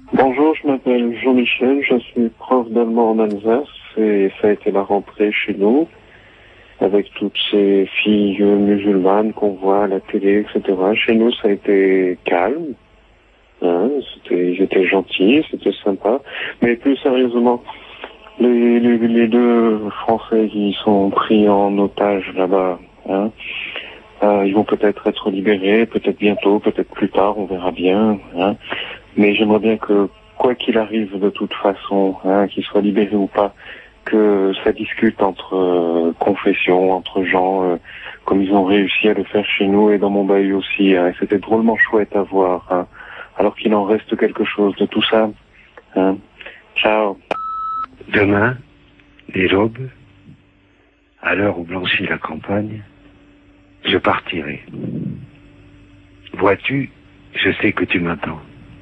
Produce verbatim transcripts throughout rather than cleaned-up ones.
Bonjour, je m'appelle Jean-Michel, je suis prof d'allemand en Alsace et ça a été la rentrée chez nous avec toutes ces filles musulmanes qu'on voit à la télé, et cetera. Chez nous, ça a été calme, hein, c'était, ils étaient gentils, c'était sympa, mais plus sérieusement, les, les, les deux Français qui sont pris en otage là-bas, hein, euh, ils vont peut-être être libérés, peut-être bientôt, peut-être plus tard, on verra bien, hein. Mais j'aimerais bien que, quoi qu'il arrive de toute façon, hein, qu'ils soient libérés ou pas, que ça discute entre euh, confessions, entre gens, euh, comme ils ont réussi à le faire chez nous et dans mon bahut aussi. Hein, et c'était drôlement chouette à voir, hein, alors qu'il en reste quelque chose de tout ça. Hein. Ciao. Demain, dès l'aube, à l'heure où blanchit la campagne, je partirai. Vois-tu, je sais que tu m'attends.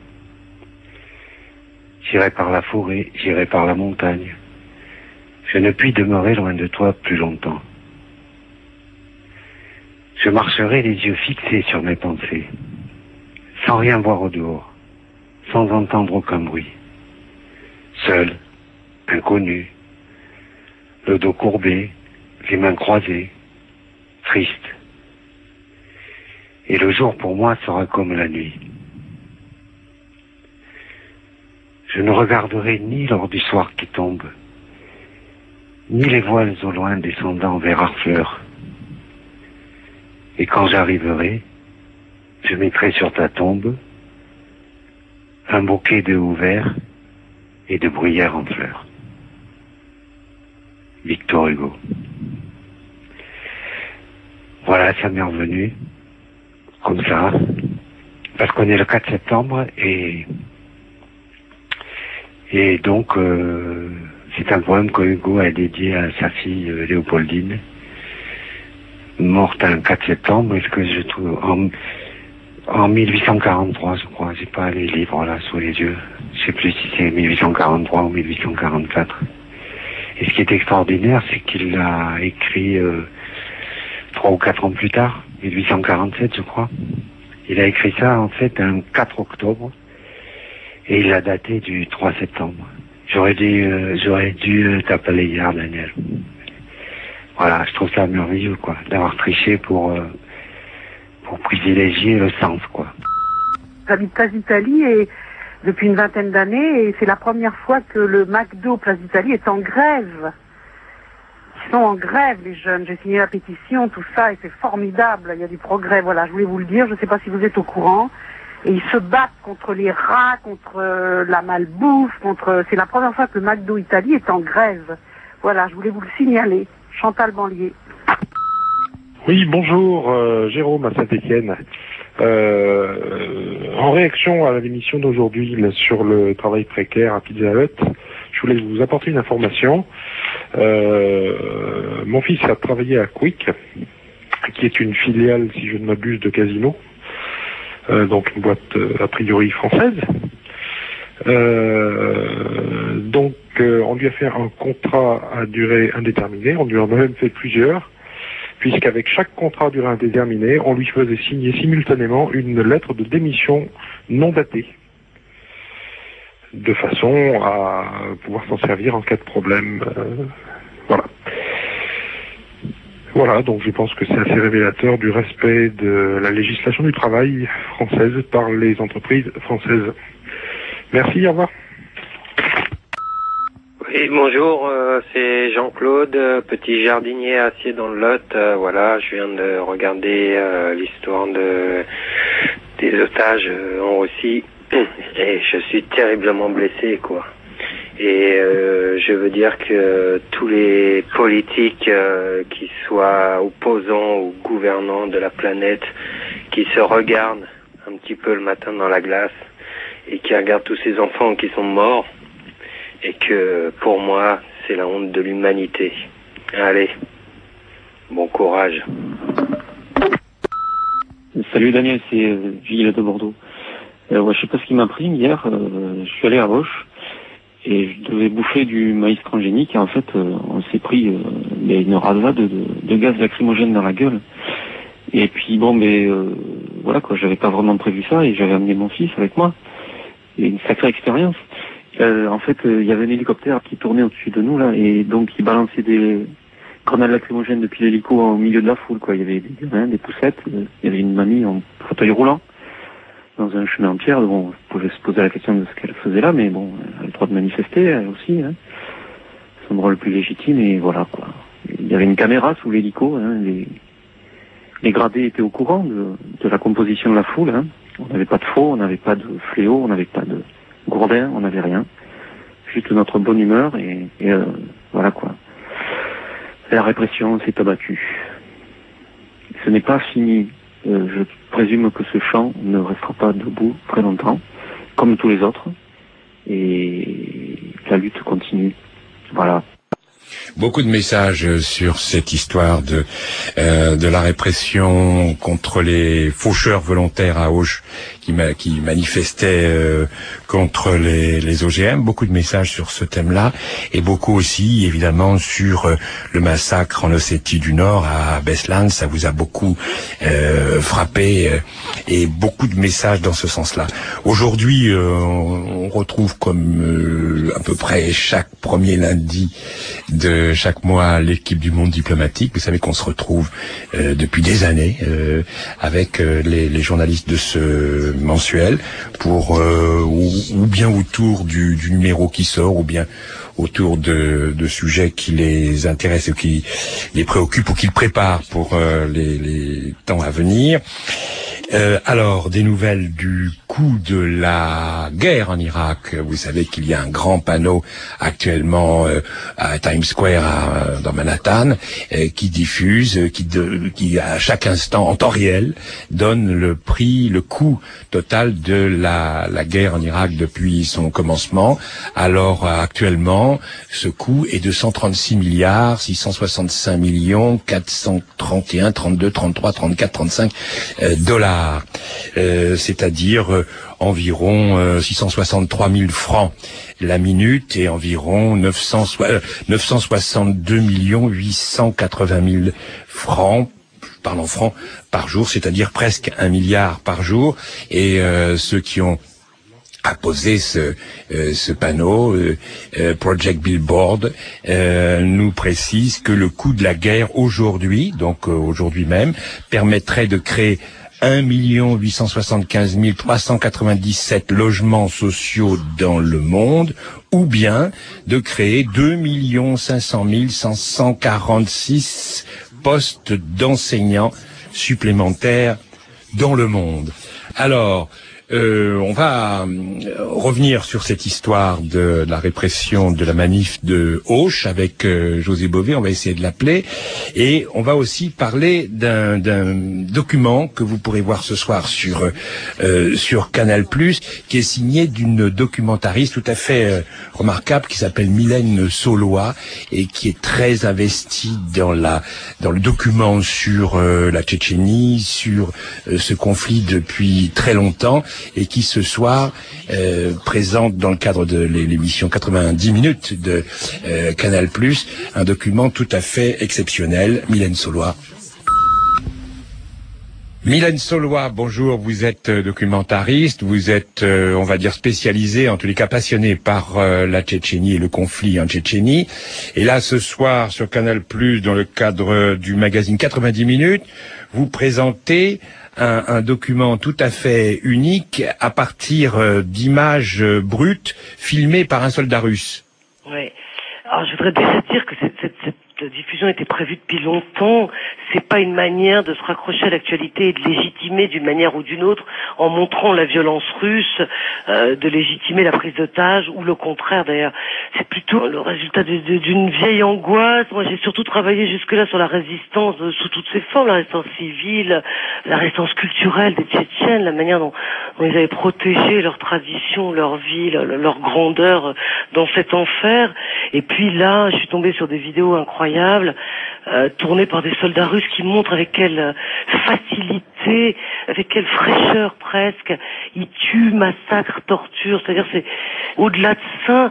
J'irai par la forêt, j'irai par la montagne. Je ne puis demeurer loin de toi plus longtemps. Je marcherai les yeux fixés sur mes pensées, sans rien voir au dehors, sans entendre aucun bruit. Seul, inconnu, le dos courbé, les mains croisées, triste. Et le jour pour moi sera comme la nuit. Je ne regarderai ni l'or du soir qui tombe, ni les voiles au loin descendant vers Harfleur. Et quand j'arriverai, je mettrai sur ta tombe un bouquet de houverts et de bruyères en fleurs. Victor Hugo. Voilà, ça m'est revenu, comme ça, parce qu'on est le quatre septembre et... Et donc, euh, c'est un poème que Hugo a dédié à sa fille euh, Léopoldine, morte un quatre septembre, est-ce que je trouve, en, en mille huit cent quarante-trois, je crois, j'ai pas les livres là sous les yeux, je sais plus si c'est mille huit cent quarante-trois ou mille huit cent quarante-quatre. Et ce qui est extraordinaire, c'est qu'il l'a écrit euh, trois ou quatre ans plus tard, mille huit cent quarante-sept, je crois. Il a écrit ça, en fait, un quatre octobre. Et il l'a daté du trois septembre. J'aurais dû, euh, j'aurais dû euh, t'appeler hier, Daniel. Voilà, je trouve ça merveilleux, quoi, d'avoir triché pour, euh, pour privilégier le sens, quoi. J'habite Place d'Italie et depuis une vingtaine d'années et c'est la première fois que le McDo Place d'Italie est en grève. Ils sont en grève, les jeunes. J'ai signé la pétition, tout ça, et c'est formidable. Il y a du progrès, voilà, je voulais vous le dire. Je ne sais pas si vous êtes au courant. Et ils se battent contre les rats, contre euh, la malbouffe, contre... C'est la première fois que le McDo Italie est en grève. Voilà, je voulais vous le signaler. Chantal Banlier. Oui, bonjour, euh, Jérôme à Saint-Étienne. Euh, en réaction à l'émission d'aujourd'hui là, sur le travail précaire à Pizza Hut, je voulais vous apporter une information. Euh, mon fils a travaillé à Quick, qui est une filiale, si je ne m'abuse, de Casino. Euh, donc une boîte euh, a priori française. Euh, donc euh, on lui a fait un contrat à durée indéterminée, on lui en a même fait plusieurs, puisqu'avec chaque contrat à durée indéterminée, on lui faisait signer simultanément une lettre de démission non datée, de façon à pouvoir s'en servir en cas de problème. Euh, voilà. Voilà, donc je pense que c'est assez révélateur du respect de la législation du travail française par les entreprises françaises. Merci, au revoir. Oui, bonjour, euh, c'est Jean-Claude, euh, petit jardinier assis dans le Lot. Euh, voilà, je viens de regarder euh, l'histoire de des otages euh, en Russie et je suis terriblement blessé, quoi. Et euh, je veux dire que tous les politiques, euh, qui soient opposants ou gouvernants de la planète, qui se regardent un petit peu le matin dans la glace et qui regardent tous ces enfants qui sont morts, et que pour moi, c'est la honte de l'humanité. Allez, bon courage. Salut Daniel, c'est Gilles de Bordeaux. Euh, ouais, je sais pas ce qui m'a pris hier, euh, je suis allé à Roche et je devais bouffer du maïs transgénique et en fait euh, on s'est pris euh, mais une rasade de, de, de gaz lacrymogène dans la gueule. Et puis bon, mais euh, voilà quoi, j'avais pas vraiment prévu ça et j'avais amené mon fils avec moi. une sacrée expérience. Euh, en fait, il euh, y avait un hélicoptère qui tournait au-dessus de nous, là, et donc il balançait des grenades lacrymogènes depuis l'hélico au milieu de la foule, quoi. Il y avait des gamins, des poussettes, il euh, y avait une mamie en fauteuil roulant, dans un chemin en pierre. Bon, on pouvait se poser la question de ce qu'elle faisait là, mais bon, elle a le droit de manifester, elle aussi, hein. Son rôle le plus légitime, et voilà, quoi. Il y avait une caméra sous l'hélico, hein, les, les gradés étaient au courant de, de la composition de la foule, hein. On n'avait pas de faux, on n'avait pas de fléau, on n'avait pas de gourdin, on n'avait rien. Juste notre bonne humeur, et, et euh, voilà, quoi. Et la répression s'est abattue. Ce n'est pas fini. Euh, je présume que ce champ ne restera pas debout très longtemps, comme tous les autres, et la lutte continue. Voilà. Beaucoup de messages sur cette histoire de euh, de la répression contre les faucheurs volontaires à Auch qui, ma, qui manifestaient euh, contre les, les O G M. Beaucoup de messages sur ce thème-là, et beaucoup aussi évidemment sur euh, le massacre en Ossétie du Nord à Beslan. Ça vous a beaucoup euh, frappé, euh, et beaucoup de messages dans ce sens-là. Aujourd'hui, euh, on retrouve comme euh, à peu près chaque premier lundi de chaque mois l'équipe du Monde diplomatique. Vous savez qu'on se retrouve euh, depuis des années euh, avec euh, les, les journalistes de ce mensuel pour euh, ou, ou bien autour du, du numéro qui sort, ou bien autour de, de sujets qui les intéressent ou qui les préoccupent ou qu'ils préparent pour euh, les, les temps à venir. Euh, alors, des nouvelles du coût de la guerre en Irak. Vous savez qu'il y a un grand panneau actuellement euh, à Times Square à, dans Manhattan euh, qui diffuse, euh, qui, de, qui à chaque instant, en temps réel, donne le prix, le coût total de la, la guerre en Irak depuis son commencement. Alors, euh, actuellement, ce coût est de cent trente-six milliards, six cent soixante-cinq millions, quatre cent trente et un, trente-deux, trente-trois, trente-quatre, trente-cinq euh, dollars. Euh, c'est-à-dire euh, environ euh, six cent soixante-trois mille francs la minute, et environ neuf cent soixante-deux millions huit cent quatre-vingt mille francs, je parle en francs, par jour, c'est-à-dire presque un milliard par jour. Et euh, ceux qui ont apposé ce, euh, ce panneau, euh, euh, Project Billboard, euh, nous précise que le coût de la guerre aujourd'hui, donc euh, aujourd'hui même, permettrait de créer un million huit cent soixante-quinze mille trois cent quatre-vingt-dix-sept logements sociaux dans le monde, ou bien de créer deux millions cinq cent mille cinq cent quarante-six postes d'enseignants supplémentaires dans le monde. Alors, Euh, on va euh, revenir sur cette histoire de, de la répression de la manif de Auch avec euh, José Bové. On va essayer de l'appeler, et on va aussi parler d'un, d'un document que vous pourrez voir ce soir sur euh, sur Canal plus, qui est signé d'une documentariste tout à fait euh, remarquable qui s'appelle Mylène Solois, et qui est très investie dans la dans le document sur euh, la Tchétchénie, sur euh, ce conflit depuis très longtemps, et qui ce soir euh, présente dans le cadre de l'émission quatre-vingt-dix minutes de euh, Canal plus, un document tout à fait exceptionnel. Mylène Solois. Mylène Solois, bonjour, vous êtes documentariste, vous êtes, euh, on va dire, spécialisée, en tous les cas passionnée par euh, la Tchétchénie et le conflit en Tchétchénie. Et là, ce soir, sur Canal plus, dans le cadre du magazine quatre-vingt-dix minutes, vous présentez Un, un document tout à fait unique à partir euh, d'images euh, brutes filmées par un soldat russe. Oui. Alors je voudrais déjà dire que cette, cette, cette diffusion était prévue depuis longtemps. C'est pas une manière de se raccrocher à l'actualité et de légitimer d'une manière ou d'une autre, en montrant la violence russe, euh, de légitimer la prise d'otages, ou le contraire d'ailleurs. C'est plutôt le résultat de, de, d'une vieille angoisse. Moi j'ai surtout travaillé jusque-là sur la résistance euh, sous toutes ses formes, la résistance civile, la résistance culturelle des Tchétchènes, la manière dont, dont ils avaient protégé leur tradition, leur vie, leur, leur grandeur euh, dans cet enfer. Et puis là, je suis tombée sur des vidéos incroyables, euh, tournées par des soldats russes, qui montrent avec quelle facilité, avec quelle fraîcheur presque, ils tuent, massacrent, torturent. C'est-à-dire, c'est au-delà de ça,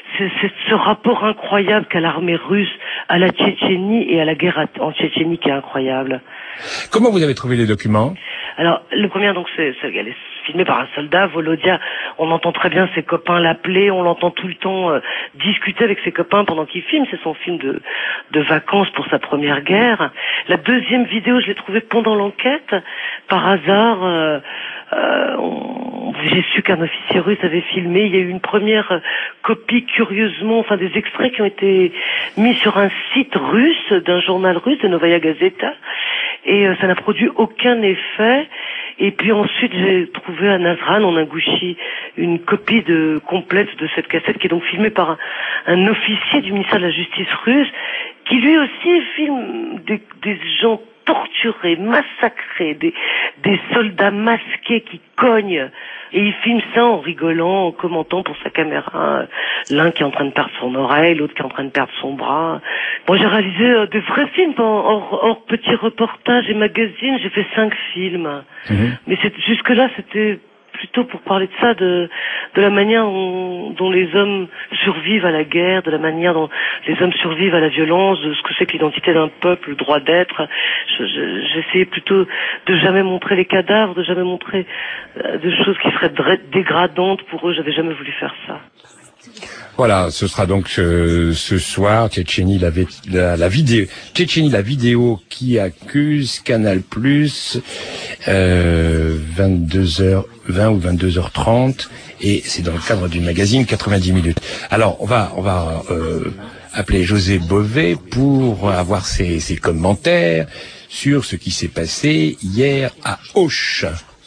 c'est, c'est ce rapport incroyable qu'a l'armée russe à la Tchétchénie et à la guerre en Tchétchénie qui est incroyable. Comment vous avez trouvé les documents? Alors, le premier, donc, c'est, c'est, elle est filmée par un soldat, Volodia. On entend très bien ses copains l'appeler, on l'entend tout le temps euh, discuter avec ses copains pendant qu'il filme. C'est son film de, de vacances pour sa première guerre. La deuxième vidéo, je l'ai trouvée pendant l'enquête. Par hasard, euh, euh, on, j'ai su qu'un officier russe avait filmé. Il y a eu une première euh, copie, curieusement, enfin des extraits qui ont été mis sur un site russe, d'un journal russe, de Novaya Gazeta. Et euh, ça n'a produit aucun effet. Et puis ensuite, j'ai trouvé à Nazran, en Ingouchi, une copie de complète de cette cassette qui est donc filmée par un, un officier du ministère de la Justice russe, qui lui aussi filme des, des gens torturés, massacrés, des, des soldats masqués qui cognent. Et il filme ça en rigolant, en commentant pour sa caméra. L'un qui est en train de perdre son oreille, l'autre qui est en train de perdre son bras. Bon, j'ai réalisé euh, des vrais films, hors, hors petits reportages et magazines. J'ai fait cinq films. Mmh. Mais c'est, jusque-là, c'était plutôt pour parler de ça, de, de la manière dont, dont les hommes survivent à la guerre, de la manière dont les hommes survivent à la violence, de ce que c'est que l'identité d'un peuple, le droit d'être. Je, je, j'essayais plutôt de jamais montrer les cadavres, de jamais montrer euh, des choses qui seraient dégradantes pour eux. J'avais jamais voulu faire ça. Voilà, ce sera donc euh, ce soir, Tchétchénie, la, la, la vidéo, Tchétchénie, la vidéo qui accuse, Canal Plus, euh, vingt-deux heures vingt ou vingt-deux heures trente, et c'est dans le cadre du magazine quatre-vingt-dix minutes. Alors, on va, on va euh, appeler José Bové pour avoir ses, ses commentaires sur ce qui s'est passé hier à Auch.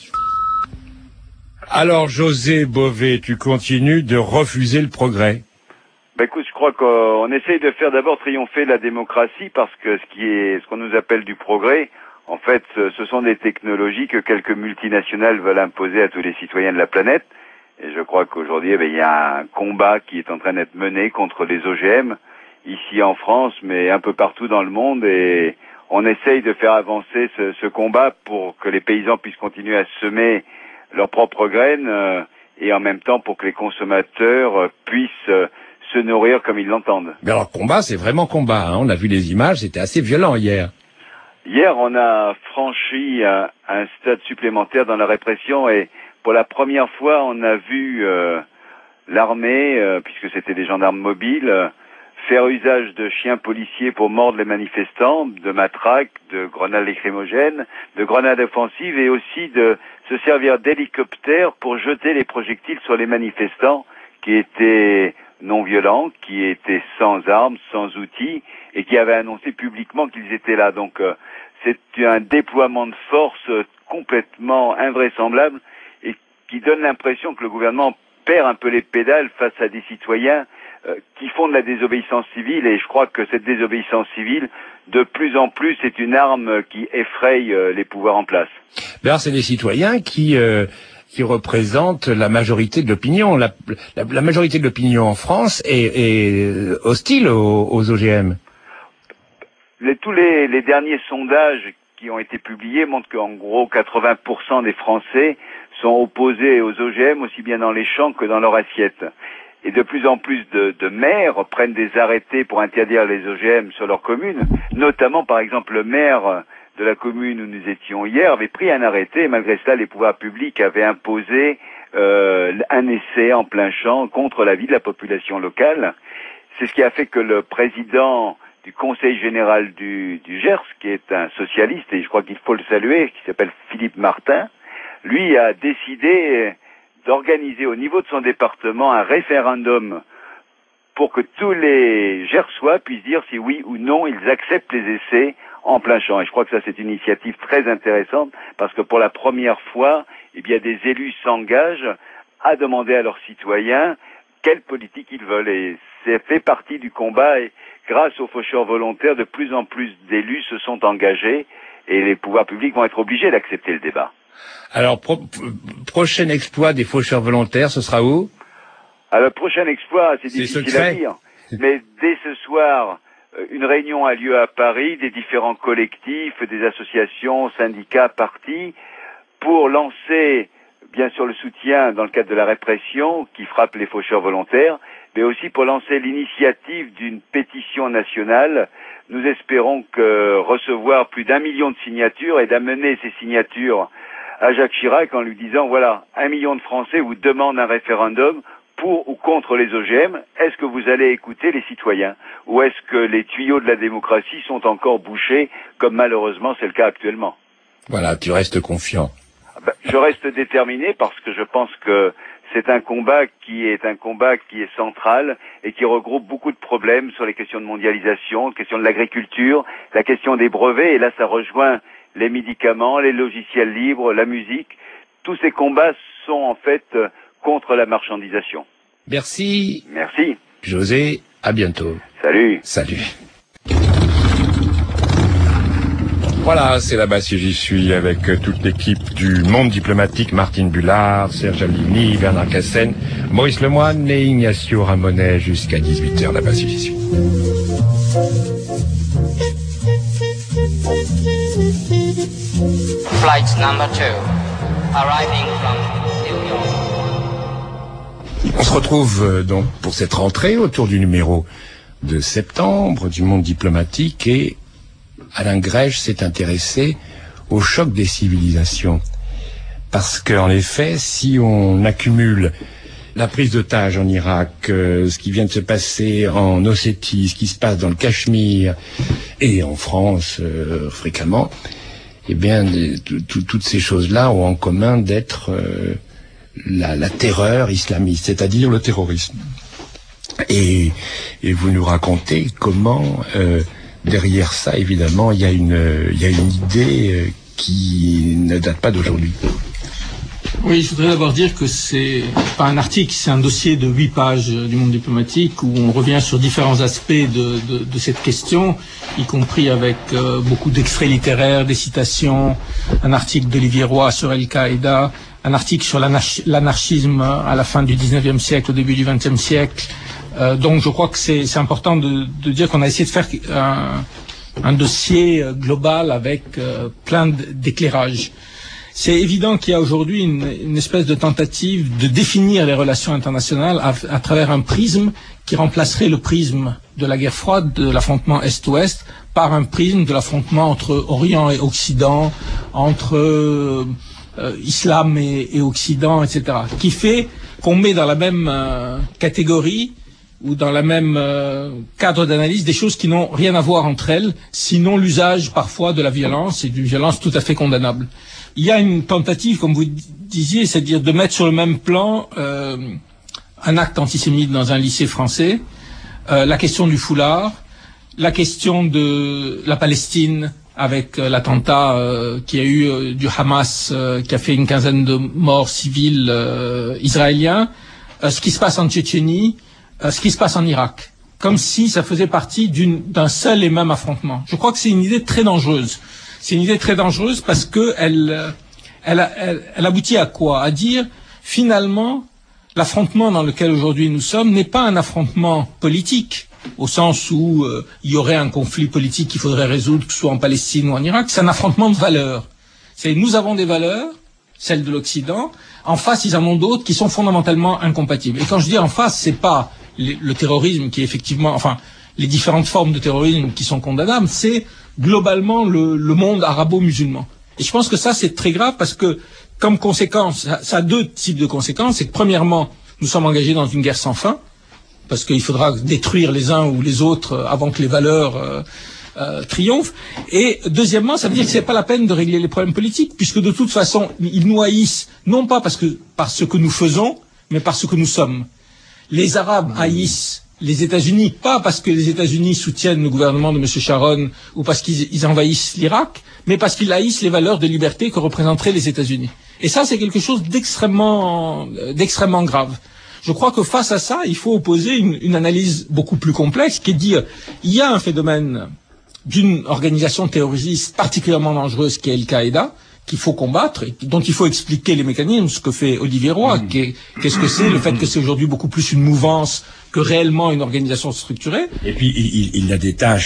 Alors, José Bové, tu continues de refuser le progrès. Ben écoute, je crois qu'on essaye de faire d'abord triompher la démocratie, parce que ce qui est, ce qu'on nous appelle du progrès, en fait, ce sont des technologies que quelques multinationales veulent imposer à tous les citoyens de la planète. Et je crois qu'aujourd'hui, ben, il y a un combat qui est en train d'être mené contre les O G M, ici en France, mais un peu partout dans le monde, et on essaye de faire avancer ce, ce combat pour que les paysans puissent continuer à semer leurs propres graines, euh, et en même temps pour que les consommateurs euh, puissent euh, se nourrir comme ils l'entendent. Mais alors, combat, c'est vraiment combat, hein. On a vu les images, c'était assez violent hier. Hier, on a franchi un, un stade supplémentaire dans la répression, et pour la première fois, on a vu euh, l'armée, euh, puisque c'était des gendarmes mobiles, euh, faire usage de chiens policiers pour mordre les manifestants, de matraques, de grenades lacrymogènes, de grenades offensives, et aussi de se servir d'hélicoptères pour jeter les projectiles sur les manifestants qui étaient non violents, qui étaient sans armes, sans outils, et qui avaient annoncé publiquement qu'ils étaient là. Donc euh, c'est un déploiement de force euh, complètement invraisemblable, et qui donne l'impression que le gouvernement perd un peu les pédales face à des citoyens euh, qui font de la désobéissance civile, et je crois que cette désobéissance civile, de plus en plus, est une arme qui effraie euh, les pouvoirs en place. D'ailleurs, c'est des citoyens qui... Euh... qui représente la majorité de l'opinion. La, la, la majorité de l'opinion en France est, est hostile aux, aux O G M. Les, tous les, les derniers sondages qui ont été publiés montrent qu'en gros quatre-vingts pour cent des Français sont opposés aux O G M, aussi bien dans les champs que dans leur assiette. Et de plus en plus de, de maires prennent des arrêtés pour interdire les O G M sur leur commune, notamment par exemple le maire de la commune où nous étions hier avait pris un arrêté, et malgré cela les pouvoirs publics avaient imposé euh, un essai en plein champ contre l'avis de la population locale. C'est ce qui a fait que le président du Conseil général du, du Gers, qui est un socialiste, et je crois qu'il faut le saluer, qui s'appelle Philippe Martin, lui a décidé d'organiser au niveau de son département un référendum pour que tous les Gersois puissent dire si oui ou non ils acceptent les essais en plein champ. Et je crois que ça, c'est une initiative très intéressante, parce que pour la première fois, eh bien, des élus s'engagent à demander à leurs citoyens quelle politique ils veulent. Et c'est fait partie du combat, et grâce aux faucheurs volontaires, de plus en plus d'élus se sont engagés, et les pouvoirs publics vont être obligés d'accepter le débat. Alors, pro prochain exploit des faucheurs volontaires, ce sera où? Alors, le prochain exploit, c'est difficile à dire, mais dès ce soir, une réunion a lieu à Paris des différents collectifs, des associations, syndicats, partis, pour lancer, bien sûr, le soutien dans le cadre de la répression qui frappe les faucheurs volontaires, mais aussi pour lancer l'initiative d'une pétition nationale. Nous espérons que recevoir plus d'un million de signatures et d'amener ces signatures à Jacques Chirac en lui disant, voilà, un million de Français vous demandent un référendum pour ou contre les O G M. Est-ce que vous allez écouter les citoyens? Ou est-ce que les tuyaux de la démocratie sont encore bouchés, comme malheureusement c'est le cas actuellement? Voilà, tu restes confiant. Ben, je reste déterminé parce que je pense que c'est un combat qui est un combat qui est central et qui regroupe beaucoup de problèmes sur les questions de mondialisation, la question de l'agriculture, la question des brevets, et là ça rejoint les médicaments, les logiciels libres, la musique. Tous ces combats sont en fait contre la marchandisation. Merci. Merci. José, à bientôt. Salut. Salut. Voilà, c'est là-bas si j'y suis avec toute l'équipe du Monde diplomatique, Martine Bullard, Serge Alligny, Bernard Cassen, Maurice Lemoine et Ignacio Ramonet jusqu'à dix-huit heures là-bas si j'y suis. Flight number two, arriving from New York. On se retrouve euh, donc pour cette rentrée autour du numéro de septembre du Monde diplomatique, et Alain Grèche s'est intéressé au choc des civilisations. Parce qu'en effet, si on accumule la prise d'otages en Irak, euh, ce qui vient de se passer en Ossétie, ce qui se passe dans le Cachemire et en France euh, fréquemment, eh bien, toutes ces choses-là ont en commun d'être euh, la, la terreur islamiste, c'est-à-dire le terrorisme. Et, et vous nous racontez comment, euh, derrière ça, évidemment, il y a une, il y a une idée euh, qui ne date pas d'aujourd'hui. Oui, je voudrais d'abord dire que c'est pas un article, c'est un dossier de huit pages du Monde diplomatique où on revient sur différents aspects de, de, de cette question, y compris avec euh, beaucoup d'extraits littéraires, des citations, un article d'Olivier Roy sur Al-Qaïda, un article sur l'anarchisme à la fin du dix-neuvième siècle, au début du vingtième siècle. Euh, donc je crois que c'est, c'est important de, de dire qu'on a essayé de faire un, un dossier global avec euh, plein d'éclairages. C'est évident qu'il y a aujourd'hui une, une espèce de tentative de définir les relations internationales à, à travers un prisme qui remplacerait le prisme de la guerre froide, de l'affrontement Est-Ouest, par un prisme de l'affrontement entre Orient et Occident, entre euh, euh, Islam et, et Occident, et cetera. Qui fait qu'on met dans la même euh, catégorie ou dans la même euh, cadre d'analyse des choses qui n'ont rien à voir entre elles, sinon l'usage parfois de la violence, et d'une violence tout à fait condamnable. Il y a une tentative, comme vous disiez, c'est-à-dire de mettre sur le même plan euh, un acte antisémite dans un lycée français, euh, la question du foulard, la question de la Palestine avec euh, l'attentat euh, qui a eu euh, du Hamas, euh, qui a fait une quinzaine de morts civils euh, israéliens, euh, ce qui se passe en Tchétchénie, euh, ce qui se passe en Irak, comme si ça faisait partie d'une, d'un seul et même affrontement. Je crois que c'est une idée très dangereuse. C'est une idée très dangereuse parce que elle, elle, elle, elle aboutit à quoi? À dire, finalement, l'affrontement dans lequel aujourd'hui nous sommes n'est pas un affrontement politique, au sens où euh, il y aurait un conflit politique qu'il faudrait résoudre, que ce soit en Palestine ou en Irak. C'est un affrontement de valeurs. C'est, nous avons des valeurs, celles de l'Occident. En face, ils en ont d'autres qui sont fondamentalement incompatibles. Et quand je dis en face, c'est pas le, le terrorisme qui est effectivement, enfin, les différentes formes de terrorisme qui sont condamnables, c'est globalement le, le monde arabo-musulman. Et je pense que ça, c'est très grave parce que, comme conséquence, ça, ça a deux types de conséquences. C'est que, premièrement, nous sommes engagés dans une guerre sans fin, parce qu'il faudra détruire les uns ou les autres avant que les valeurs euh, euh, triomphent. Et deuxièmement, ça veut dire que c'est pas la peine de régler les problèmes politiques, puisque de toute façon, ils nous haïssent, non pas parce que, par ce que nous faisons, mais par ce que nous sommes. Les Arabes haïssent les États-Unis, pas parce que les États-Unis soutiennent le gouvernement de M. Sharon ou parce qu'ils ils envahissent l'Irak, mais parce qu'ils haïssent les valeurs de liberté que représenteraient les États-Unis. Et ça, c'est quelque chose d'extrêmement, d'extrêmement grave. Je crois que face à ça, il faut opposer une, une analyse beaucoup plus complexe qui est de dire, il y a un phénomène d'une organisation terroriste particulièrement dangereuse qui est Al-Qaïda, qu'il faut combattre, et dont il faut expliquer les mécanismes, ce que fait Olivier Roy, mmh. qu'est, qu'est-ce que c'est, le fait que c'est aujourd'hui beaucoup plus une mouvance que réellement une organisation structurée. Et puis il, il a des tâches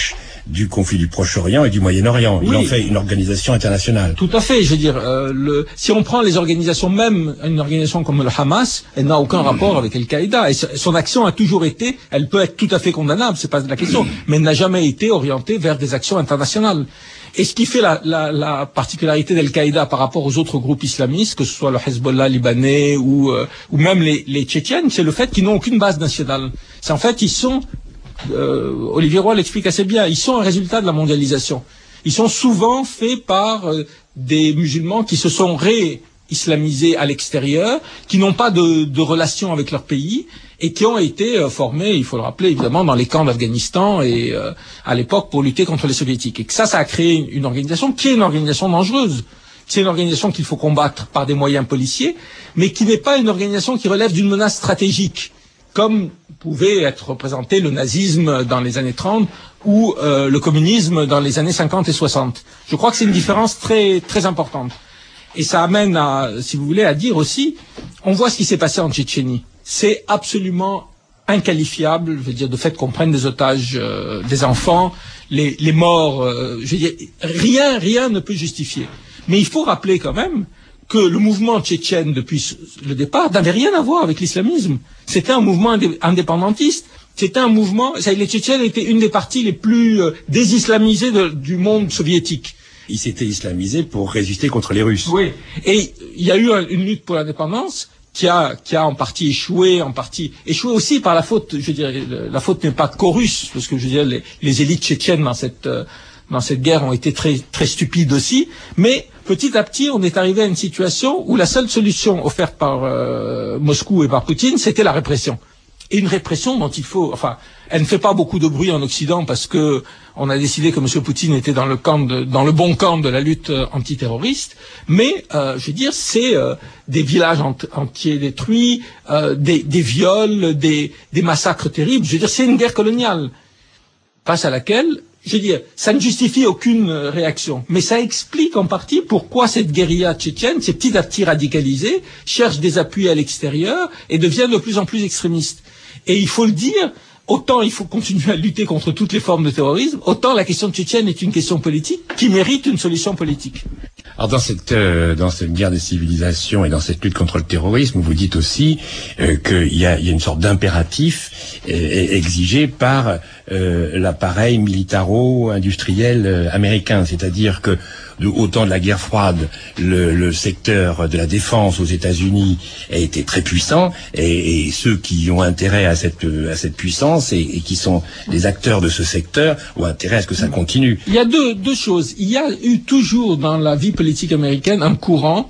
du conflit du Proche-Orient et du Moyen-Orient. Il Oui. en fait une organisation internationale. Tout à fait, je veux dire, euh, le, si on prend les organisations, même une organisation comme le Hamas, elle n'a aucun rapport avec Al-Qaïda. Et son action a toujours été, elle peut être tout à fait condamnable, c'est pas la question, mais elle n'a jamais été orientée vers des actions internationales. Et ce qui fait la, la, la particularité d'Al-Qaïda par rapport aux autres groupes islamistes, que ce soit le Hezbollah libanais ou, euh, ou même les, les Tchétchènes, c'est le fait qu'ils n'ont aucune base nationale. C'est en fait, ils sont, euh, Olivier Roy l'explique assez bien, ils sont un résultat de la mondialisation. Ils sont souvent faits par euh, des musulmans qui se sont ré-islamisés à l'extérieur, qui n'ont pas de, de relation avec leur pays et qui ont été euh, formés, il faut le rappeler évidemment, dans les camps d'Afghanistan et euh, à l'époque pour lutter contre les soviétiques. Et que ça, ça a créé une, une organisation qui est une organisation dangereuse. C'est une organisation qu'il faut combattre par des moyens policiers, mais qui n'est pas une organisation qui relève d'une menace stratégique, comme pouvait être représenté le nazisme dans les années trente ou euh, le communisme dans les années cinquante et soixante. Je crois que c'est une différence très très importante. Et ça amène à, si vous voulez, à dire aussi, on voit ce qui s'est passé en Tchétchénie. C'est absolument inqualifiable, je veux dire, de fait qu'on prenne des otages, euh, des enfants, les, les morts, euh, je veux dire, rien, rien ne peut justifier. Mais il faut rappeler quand même que le mouvement tchétchène, depuis le départ, n'avait rien à voir avec l'islamisme. C'était un mouvement indé- indépendantiste. C'était un mouvement, ça, les Tchétchènes étaient une des parties les plus euh, désislamisées de, du monde soviétique. Ils s'étaient islamisés pour résister contre les Russes. Oui. Et il y a eu un, une lutte pour l'indépendance qui a, qui a en partie échoué, en partie échoué aussi par la faute, je dirais, la faute n'est pas qu'aux-Russes, parce que je veux dire, les, les élites tchétchènes dans cette, euh, dans cette guerre ont été très, très stupides aussi, mais petit à petit, on est arrivé à une situation où la seule solution offerte par euh, Moscou et par Poutine, c'était la répression. Et une répression dont il faut, enfin, elle ne fait pas beaucoup de bruit en Occident parce que on a décidé que M. Poutine était dans le camp, de, dans le bon camp de la lutte euh, antiterroriste. Mais, euh, je veux dire, c'est euh, des villages ent entiers détruits, euh, des, des viols, des, des massacres terribles. Je veux dire, c'est une guerre coloniale face à laquelle, je veux dire, ça ne justifie aucune euh, réaction. Mais ça explique en partie pourquoi cette guérilla tchétchène, c'est petit à petit radicalisée, cherche des appuis à l'extérieur et devient de plus en plus extrémiste. Et il faut le dire, autant il faut continuer à lutter contre toutes les formes de terrorisme, autant la question tchétchène est une question politique qui mérite une solution politique. Alors dans cette euh, dans cette guerre des civilisations et dans cette lutte contre le terrorisme, vous dites aussi euh, qu'il y a, il y a une sorte d'impératif euh, exigé par euh, l'appareil militaro-industriel euh, américain, c'est-à-dire que de, au temps de la guerre froide, le, le secteur de la défense aux États-Unis a été très puissant, et, et ceux qui ont intérêt à cette à cette puissance et, et qui sont les acteurs de ce secteur ont intérêt à ce que ça continue. Il y a deux deux choses. Il y a eu toujours dans la vie politique américaine un courant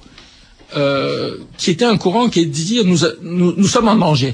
euh, qui était un courant qui est de dire nous nous, nous sommes en danger.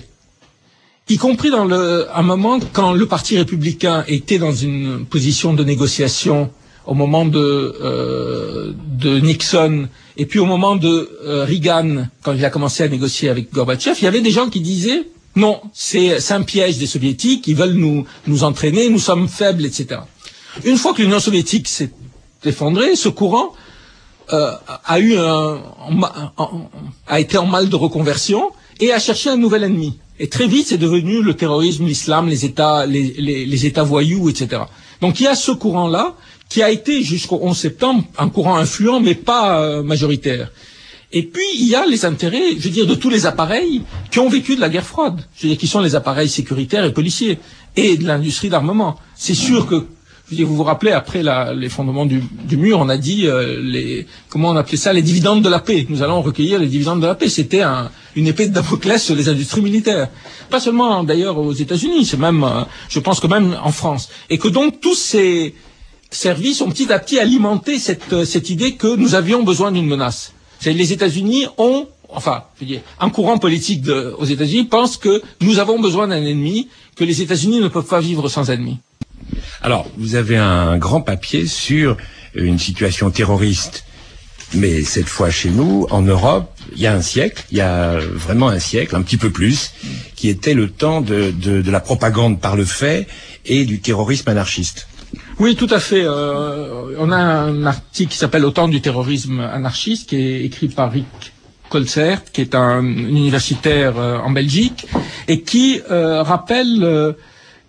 Y compris dans le un moment quand le Parti républicain était dans une position de négociation au moment de euh, de Nixon et puis au moment de euh, Reagan quand il a commencé à négocier avec Gorbatchev, il y avait des gens qui disaient non, c'est c'est un piège des soviétiques, ils veulent nous nous entraîner, nous sommes faibles, et cetera. Une fois que l'Union soviétique s'est effondrée, ce courant euh, a eu un, un, un a été en mal de reconversion et a cherché un nouvel ennemi. Et très vite, c'est devenu le terrorisme, l'islam, les États, les, les, les États voyous, et cetera. Donc il y a ce courant-là qui a été jusqu'au onze septembre un courant influent, mais pas euh, majoritaire. Et puis il y a les intérêts, je veux dire, de tous les appareils qui ont vécu de la guerre froide, je veux dire, qui sont les appareils sécuritaires et policiers et de l'industrie d'armement. C'est sûr que je veux dire, vous vous rappelez, après la, l'effondrement du, du mur, on a dit, euh, les, comment on appelait ça, les dividendes de la paix. Nous allons recueillir les dividendes de la paix. C'était un, une épée de Damoclès sur les industries militaires. Pas seulement, d'ailleurs, aux États-Unis, c'est même, euh, je pense que même en France. Et que donc, tous ces services ont petit à petit alimenté cette, cette idée que nous avions besoin d'une menace. C'est, les États-Unis ont, enfin, je veux dire, un courant politique de, aux États-Unis pense que nous avons besoin d'un ennemi, que les États-Unis ne peuvent pas vivre sans ennemi. Alors, vous avez un grand papier sur une situation terroriste, mais cette fois chez nous, en Europe, il y a un siècle, il y a vraiment un siècle, un petit peu plus, qui était le temps de, de, de la propagande par le fait et du terrorisme anarchiste. Oui, tout à fait. Euh, on a un article qui s'appelle « Au temps du terrorisme anarchiste » qui est écrit par Rick Colzert, qui est un universitaire euh, en Belgique, et qui euh, rappelle... Euh,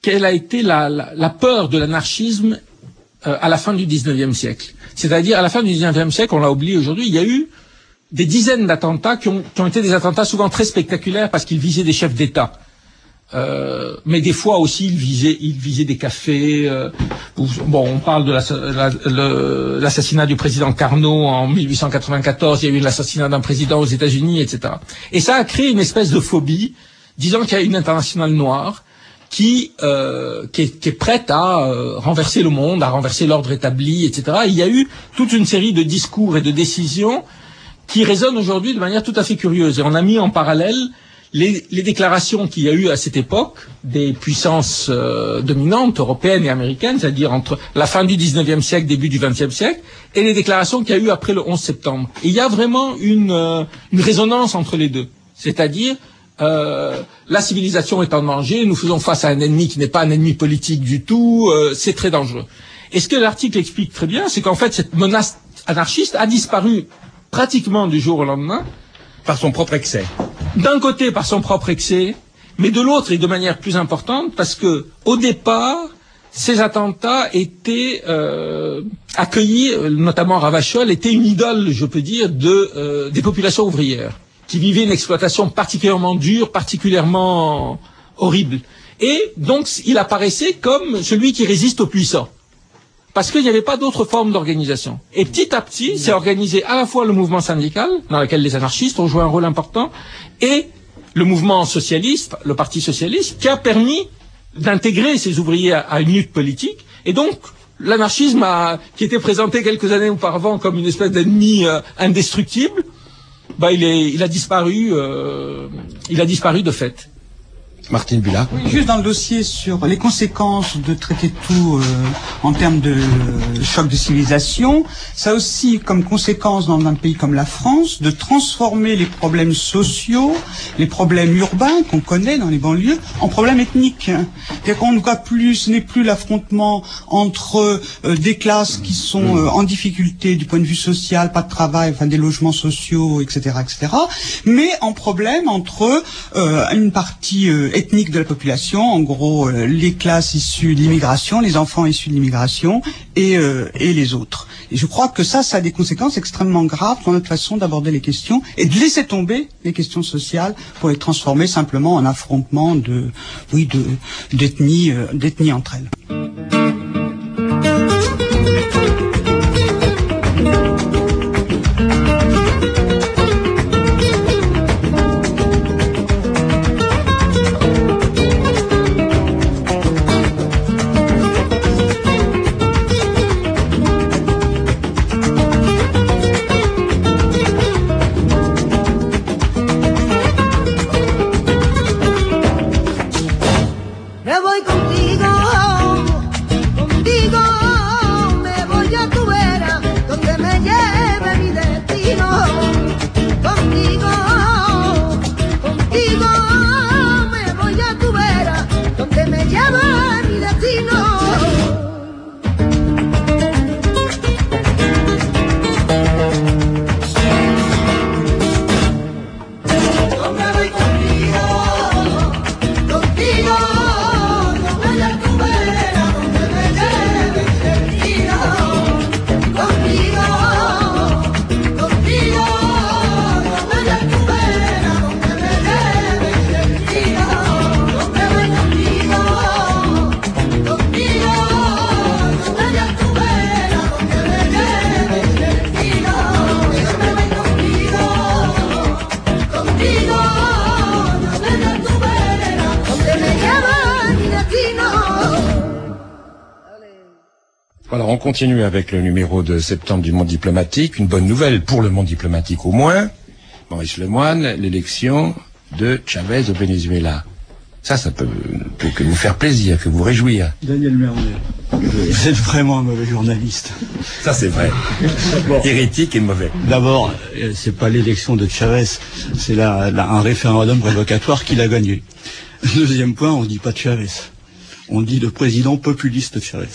quelle a été la, la, la peur de l'anarchisme euh, à la fin du dix-neuvième siècle. C'est-à-dire, à la fin du dix-neuvième siècle, on l'a oublié aujourd'hui, il y a eu des dizaines d'attentats qui ont, qui ont été des attentats souvent très spectaculaires parce qu'ils visaient des chefs d'État. Euh, mais des fois aussi, ils visaient, ils visaient des cafés. Euh, où, bon, on parle de la, la, le, l'assassinat du président Carnot en mille huit cent quatre-vingt-quatorze. Il y a eu l'assassinat d'un président aux États-Unis, et cetera. Et ça a créé une espèce de phobie, disant qu'il y a une internationale noire qui, euh, qui, est, qui est prête à euh, renverser le monde, à renverser l'ordre établi, et cetera. Et il y a eu toute une série de discours et de décisions qui résonnent aujourd'hui de manière tout à fait curieuse. Et on a mis en parallèle Les, les déclarations qu'il y a eu à cette époque des puissances euh, dominantes européennes et américaines, c'est-à-dire entre la fin du dix-neuvième siècle, début du vingtième siècle, et les déclarations qu'il y a eu après le onze septembre. Et il y a vraiment une, euh, une résonance entre les deux. C'est-à-dire, euh, la civilisation est en danger, nous faisons face à un ennemi qui n'est pas un ennemi politique du tout, euh, c'est très dangereux. Et ce que l'article explique très bien, c'est qu'en fait, cette menace anarchiste a disparu pratiquement du jour au lendemain, par son propre excès. D'un côté par son propre excès, mais de l'autre et de manière plus importante parce que au départ, ces attentats étaient euh, accueillis, notamment Ravachol, était une idole, je peux dire, de euh, des populations ouvrières qui vivaient une exploitation particulièrement dure, particulièrement horrible. Et donc il apparaissait comme celui qui résiste aux puissants. Parce qu'il n'y avait pas d'autre forme d'organisation. Et petit à petit, c'est organisé à la fois le mouvement syndical, dans lequel les anarchistes ont joué un rôle important, et le mouvement socialiste, le Parti socialiste, qui a permis d'intégrer ces ouvriers à, à une lutte politique. Et donc, l'anarchisme, a, qui était présenté quelques années auparavant comme une espèce d'ennemi euh, indestructible, bah, il, est, il a disparu, euh, il a disparu de fait. Martine Bulat. Oui, juste dans le dossier sur les conséquences de traiter tout euh, en termes de euh, choc de civilisation, ça a aussi comme conséquence dans un pays comme la France de transformer les problèmes sociaux, les problèmes urbains qu'on connaît dans les banlieues, en problèmes ethniques. C'est-à-dire qu'on ne voit plus, ce n'est plus l'affrontement entre euh, des classes qui sont euh, en difficulté du point de vue social, pas de travail, enfin des logements sociaux, et cetera, et cetera, mais en problème entre euh, une partie euh, ethnique de la population, en gros euh, les classes issues de l'immigration, les enfants issus de l'immigration et, euh, et les autres. Et je crois que ça, ça a des conséquences extrêmement graves dans notre façon d'aborder les questions et de laisser tomber les questions sociales pour les transformer simplement en affrontement de, oui, de, d'ethnie, euh, d'ethnie entre elles. Alors on continue avec le numéro de septembre du Monde diplomatique. Une bonne nouvelle pour le monde diplomatique au moins. Maurice Lemoine, l'élection de Chavez au Venezuela. Ça, ça peut, peut que vous faire plaisir, que vous réjouir. Daniel Merlet, vous êtes vraiment un mauvais journaliste. Ça, c'est vrai. Hérétique et mauvais. D'abord, c'est pas l'élection de Chavez, c'est la, la, un référendum révocatoire qu'il a gagné. Deuxième point, on dit pas de Chavez. On dit le président populiste Chavez.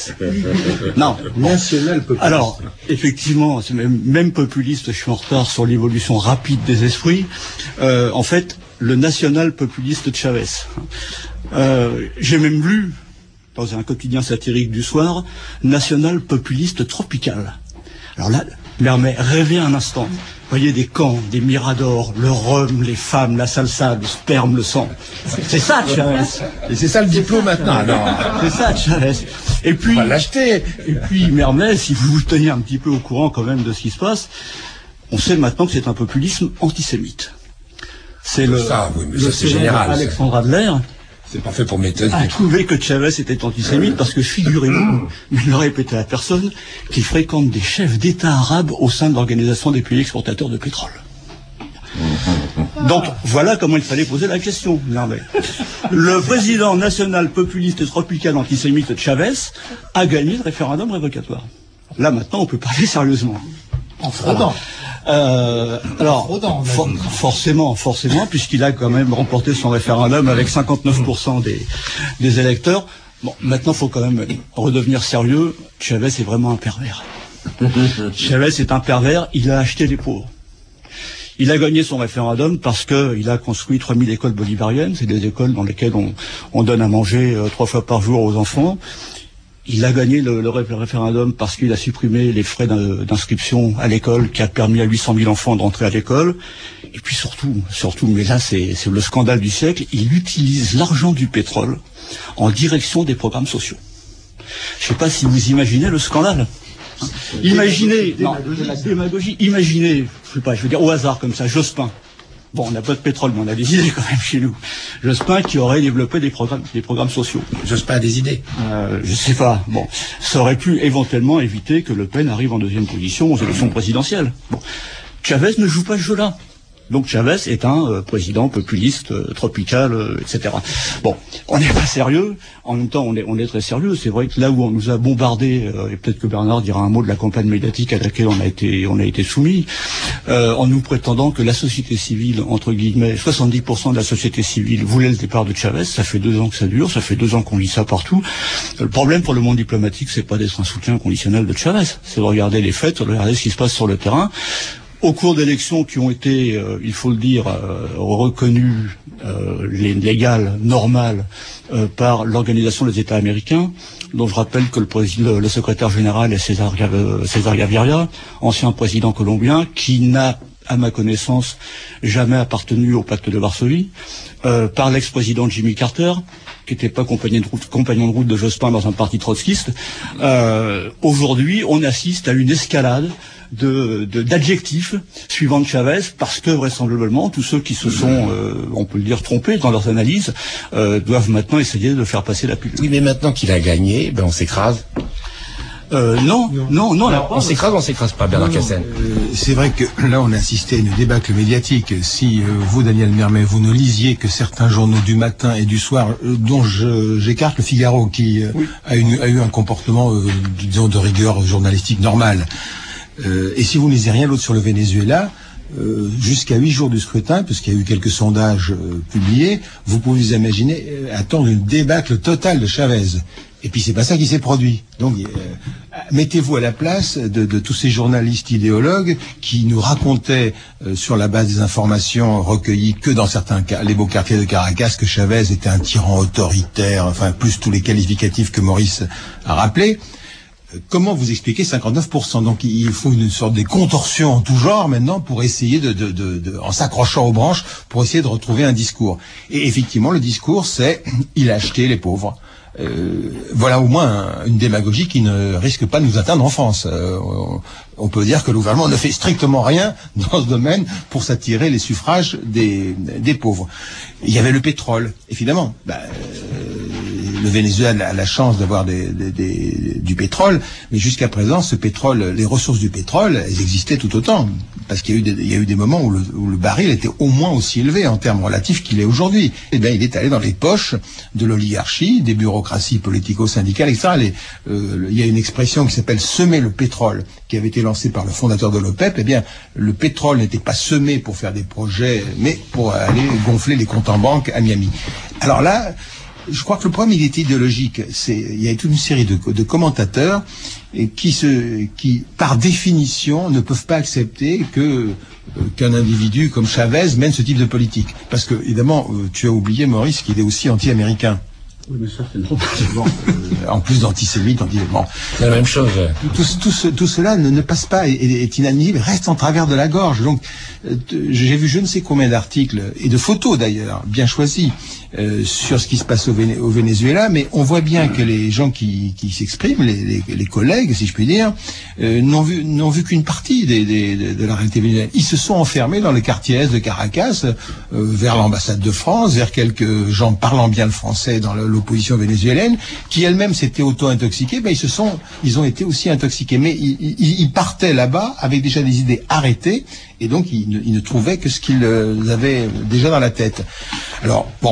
Non. National populiste. Alors, effectivement, c'est même, même populiste, je suis en retard sur l'évolution rapide des esprits. Euh, en fait, le national populiste Chavez. Euh, j'ai même lu dans un quotidien satirique du soir, national populiste tropical. Alors là, Mermet, rêvez un instant. Voyez des camps, des miradors, le rhum, les femmes, la salsa, le sperme, le sang. C'est ça, Chavez. Et c'est ça le diplôme maintenant, alors. C'est ça, Chavez. Et puis, on va l'acheter. Et puis, Mermet, si vous vous teniez un petit peu au courant quand même de ce qui se passe, on sait maintenant que c'est un populisme antisémite. C'est le, ça, oui, mais le ça, c'est général, Alexandre Adler. C'est pas fait pour m'étonner. A trouvé que Chavez était antisémite parce que figurez-vous, mais il ne répétait à personne, qu'il fréquente des chefs d'État arabes au sein de l'Organisation des pays exportateurs de pétrole. Donc voilà comment il fallait poser la question. Le président national populiste et tropical antisémite Chavez a gagné le référendum révocatoire. Là maintenant on peut parler sérieusement. En fraudant. Euh, alors, fraudant, for forcément, forcément, puisqu'il a quand même remporté son référendum avec cinquante-neuf pour cent des, des électeurs. Bon, maintenant, il faut quand même redevenir sérieux. Chavez est vraiment un pervers. Chavez est un pervers, il a acheté les pauvres. Il a gagné son référendum parce que il a construit trois mille écoles bolivariennes. C'est des écoles dans lesquelles on, on donne à manger euh, trois fois par jour aux enfants. Il a gagné le, le référendum parce qu'il a supprimé les frais d'inscription à l'école, qui a permis à huit cent mille enfants d'entrer à l'école. Et puis surtout, surtout, mais là c'est le scandale du siècle, il utilise l'argent du pétrole en direction des programmes sociaux. Je ne sais pas si vous imaginez le scandale. Hein. Imaginez, non, de la démagogie, imaginez, je sais pas, je veux dire au hasard comme ça, Jospin. Bon, on n'a pas de pétrole, mais on a des idées quand même chez nous. Jospin qui aurait développé des programmes, des programmes sociaux. Jospin a des idées. Euh, je sais pas. Bon, ça aurait pu éventuellement éviter que Le Pen arrive en deuxième position aux élections présidentielles. Bon, Chavez ne joue pas ce jeu-là. Donc Chavez est un euh, président populiste, euh, tropical, euh, et cetera. Bon, on n'est pas sérieux. En même temps, on est, on est très sérieux. C'est vrai que là où on nous a bombardé, euh, et peut-être que Bernard dira un mot de la campagne médiatique à laquelle on a été, on a été soumis, euh, en nous prétendant que la société civile, entre guillemets, soixante-dix pour cent de la société civile voulait le départ de Chavez. Ça fait deux ans que ça dure. Ça fait deux ans qu'on lit ça partout. Le problème pour le monde diplomatique, c'est pas d'être un soutien conditionnel de Chavez. C'est de regarder les faits, de regarder ce qui se passe sur le terrain. Au cours d'élections qui ont été, euh, il faut le dire, euh, reconnues euh, les légales, normales, euh, par l'Organisation des États américains, dont je rappelle que le, le, le secrétaire général est César, euh, César Gaviria, ancien président colombien, qui n'a, à ma connaissance, jamais appartenu au pacte de Varsovie, euh, par l'ex-président Jimmy Carter, qui n'était pas compagnon de route, compagnon de route de Jospin dans un parti trotskiste. Euh, Aujourd'hui, on assiste à une escalade de d'adjectifs suivant Chavez, parce que vraisemblablement tous ceux qui se sont, euh, on peut le dire, trompés dans leurs analyses, euh, doivent maintenant essayer de faire passer la pilule. Oui, mais maintenant qu'il a gagné, ben on s'écrase. Euh, non, non, non, Alors, on s'écrase, on s'écrase pas, Bernard Cassen. Euh, c'est vrai que là, on a assisté à une débâcle médiatique. Si euh, vous, Daniel Mermet, vous ne lisiez que certains journaux du matin et du soir, euh, dont j'écarte le Figaro, qui euh, oui. a, une, a eu un comportement, euh, disons, de rigueur journalistique normale. Euh, et si vous ne lisez rien d'autre sur le Venezuela, euh, jusqu'à huit jours du scrutin, puisqu'il y a eu quelques sondages euh, publiés, vous pouvez vous imaginer euh, attendre une débâcle totale de Chavez. Et puis c'est pas ça qui s'est produit. Donc euh, mettez-vous à la place de, de tous ces journalistes idéologues qui nous racontaient euh, sur la base des informations recueillies que dans certains cas, les beaux quartiers de Caracas, que Chavez était un tyran autoritaire, enfin plus tous les qualificatifs que Maurice a rappelés. Comment vous expliquez cinquante-neuf pour cent? Donc il faut une sorte de contorsion en tout genre maintenant pour essayer de, de, de, de en s'accrochant aux branches, pour essayer de retrouver un discours. Et effectivement, le discours, c'est il a acheté les pauvres. Euh, voilà au moins un, une démagogie qui ne risque pas de nous atteindre en France. Euh, on, on peut dire que le gouvernement ne fait strictement rien dans ce domaine pour s'attirer les suffrages des, des pauvres. Il y avait le pétrole, évidemment. Bah, euh, le Venezuela a la chance d'avoir des, des, des, du pétrole, mais jusqu'à présent, ce pétrole, les ressources du pétrole, elles existaient tout autant, parce qu'il y a eu des, il y a eu des moments où le, où le baril était au moins aussi élevé en termes relatifs qu'il est aujourd'hui. Eh bien, il est allé dans les poches de l'oligarchie, des bureaucraties politico-syndicales, et cetera. Les, euh, il y a une expression qui s'appelle semer le pétrole, qui avait été lancée par le fondateur de l'OPEP. Eh bien, le pétrole n'était pas semé pour faire des projets, mais pour aller gonfler les comptes en banque à Miami. Alors là, je crois que le problème, il est idéologique. C'est, il y a toute une série de, de commentateurs qui, se, qui, par définition, ne peuvent pas accepter que qu'un individu comme Chavez mène ce type de politique. Parce que, évidemment, tu as oublié, Maurice, qu'il est aussi anti-américain. Oui, mais ça, c'est normal. Bon, euh, en plus d'antisémites, on dit bon. C'est la même chose. Tout, tout, ce, tout cela ne, ne passe pas et est, est inadmissible, reste en travers de la gorge. Donc, euh, j'ai vu je ne sais combien d'articles et de photos d'ailleurs, bien choisis, euh, sur ce qui se passe au, Véné au Venezuela, mais on voit bien que les gens qui, qui s'expriment, les, les, les collègues, si je puis dire, euh, n'ont vu, n'ont vu qu'une partie des, des, de, de la réalité vénézuélienne. Ils se sont enfermés dans les quartiers est de Caracas, euh, vers l'ambassade de France, vers quelques gens parlant bien le français dans l'opposition vénézuélienne, qui elle-même s'était auto-intoxiquée. Ben, ils se sont, ils ont été aussi intoxiqués, mais ils, ils, ils partaient là-bas avec déjà des idées arrêtées, et donc ils ne, ils ne trouvaient que ce qu'ils avaient déjà dans la tête. Alors bon,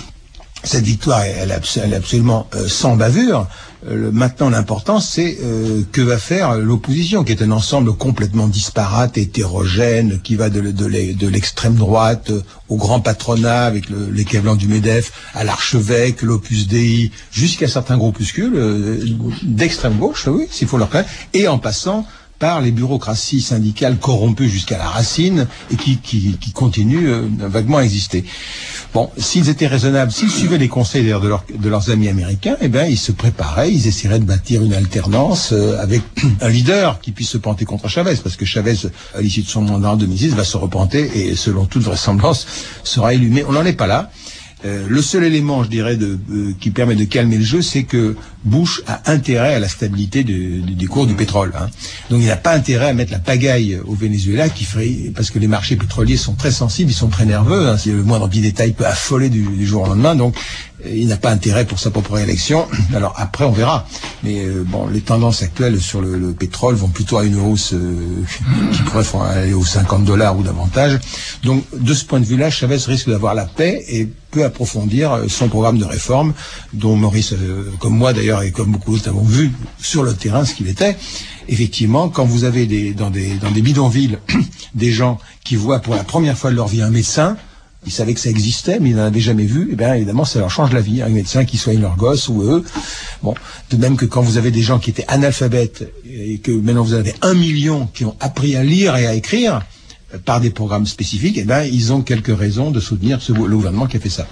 cette victoire, elle, elle est absolument euh, sans bavure. Euh, maintenant, l'important, c'est euh, que va faire l'opposition, qui est un ensemble complètement disparate, hétérogène, qui va de, de, de l'extrême droite euh, au grand patronat, avec le, les Kevlans du MEDEF, à l'archevêque, l'Opus Dei, jusqu'à certains groupuscules euh, d'extrême gauche, oui, s'il faut le reconnaître, et en passant par les bureaucraties syndicales corrompues jusqu'à la racine et qui, qui, qui continuent euh, vaguement à exister. Bon, s'ils étaient raisonnables, s'ils suivaient les conseils d'ailleurs de, leur, de leurs amis américains, eh bien, ils se préparaient, ils essaieraient de bâtir une alternance euh, avec un leader qui puisse se planter contre Chavez, parce que Chavez, à l'issue de son mandat en deux mille six, va se replanter et, selon toute vraisemblance, sera élu. Mais on n'en est pas là. Euh, le seul élément, je dirais, de, euh, qui permet de calmer le jeu, c'est que Bush a intérêt à la stabilité du, du, du cours du pétrole. Hein. Donc il n'a pas intérêt à mettre la pagaille au Venezuela, qui ferait, parce que les marchés pétroliers sont très sensibles, ils sont très nerveux. Hein, si le moindre petit détail peut affoler du, du jour au lendemain. Donc euh, il n'a pas intérêt pour sa propre réélection. Alors après, on verra. Mais euh, bon, les tendances actuelles sur le, le pétrole vont plutôt à une hausse euh, qui pourrait aller aux cinquante dollars ou davantage. Donc de ce point de vue-là, Chavez risque d'avoir la paix et peut approfondir son programme de réforme, dont Maurice, euh, comme moi d'ailleurs, et comme beaucoup d'autres avons vu sur le terrain ce qu'il était. Effectivement, quand vous avez des, dans, des, dans des bidonvilles des gens qui voient pour la première fois de leur vie un médecin, ils savaient que ça existait, mais ils n'en avaient jamais vu, et bien évidemment ça leur change la vie, un médecin qui soigne leurs gosses ou eux. Bon, de même que quand vous avez des gens qui étaient analphabètes, et que maintenant vous avez un million qui ont appris à lire et à écrire, par des programmes spécifiques, eh ben, ils ont quelques raisons de soutenir ce, le gouvernement qui a fait ça.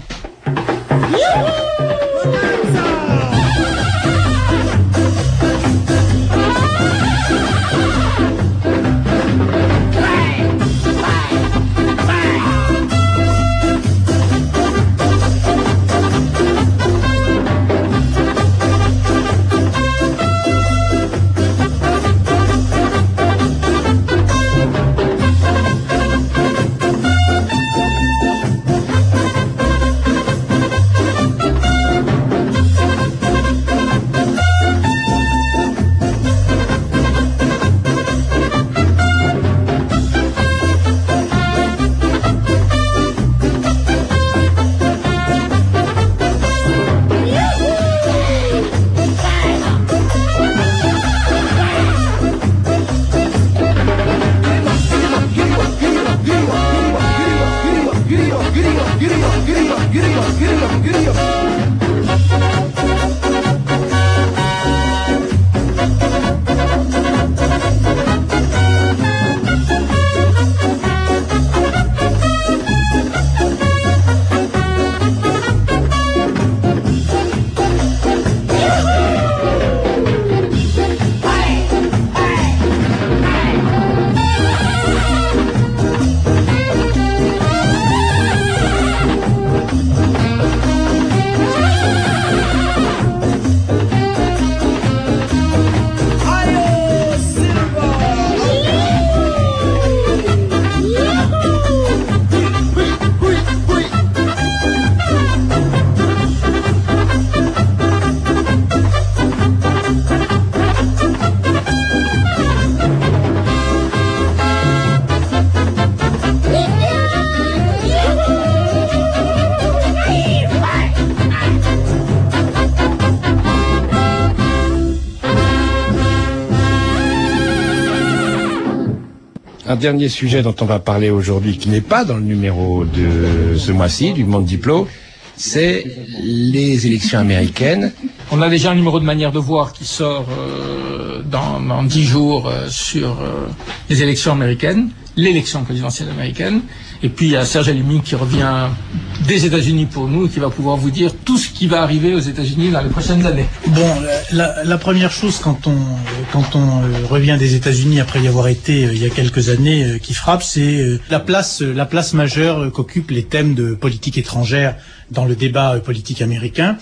Un dernier sujet dont on va parler aujourd'hui, qui n'est pas dans le numéro de ce mois-ci, du Monde Diplo, c'est les élections américaines. On a déjà un numéro de Manière de voir qui sort euh, dans, dans dix jours euh, sur euh, les élections américaines, l'élection présidentielle américaine. Et puis il y a Serge Alimi qui revient des États-Unis pour nous, qui va pouvoir vous dire tout ce qui va arriver aux États-Unis dans les prochaines années. Bon, la, la première chose quand on quand on euh, revient des États-Unis après y avoir été euh, il y a quelques années, euh, qui frappe, c'est euh, la place euh, la place majeure euh, qu'occupent les thèmes de politique étrangère dans le débat euh, politique américain.